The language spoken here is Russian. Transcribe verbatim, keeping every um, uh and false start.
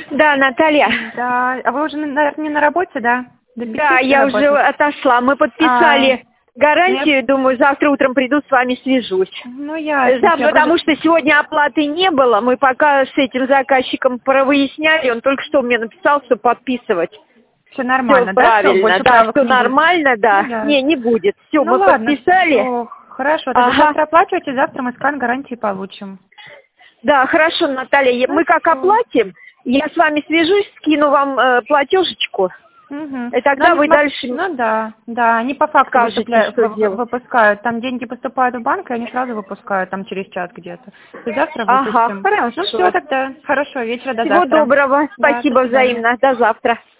Да, Наталья. Да, а вы уже, наверное, не на работе, да? Да, я уже отошла. Мы подписали а, гарантию, я... думаю, завтра утром приду, с вами свяжусь. Ну, я... Да, потому что сегодня оплаты не было, мы пока с этим заказчиком провыясняли, он только что мне написал, что подписывать. Все нормально, всё да? Правильно, Всё, да, что не нормально, будет. да. Ну, да. Не, не будет. Все, ну, мы ладно, подписали. Всё. Хорошо, тогда ага. завтра оплачивайте, завтра мы скан гарантии получим. Да, хорошо, Наталья. Мы как оплатим, я с вами свяжусь, скину вам э, платежечку. Угу. И тогда вы смотр... дальше... Ну да, да, они по факту скажете, выцепля... что вы... выпускают. Там деньги поступают в банк, и они сразу выпускают, там через час где-то. И завтра выпустим. Ага, хорошо. Ну все тогда. Хорошо, вечера до Всего завтра. доброго. Да, Спасибо взаимно. До завтра.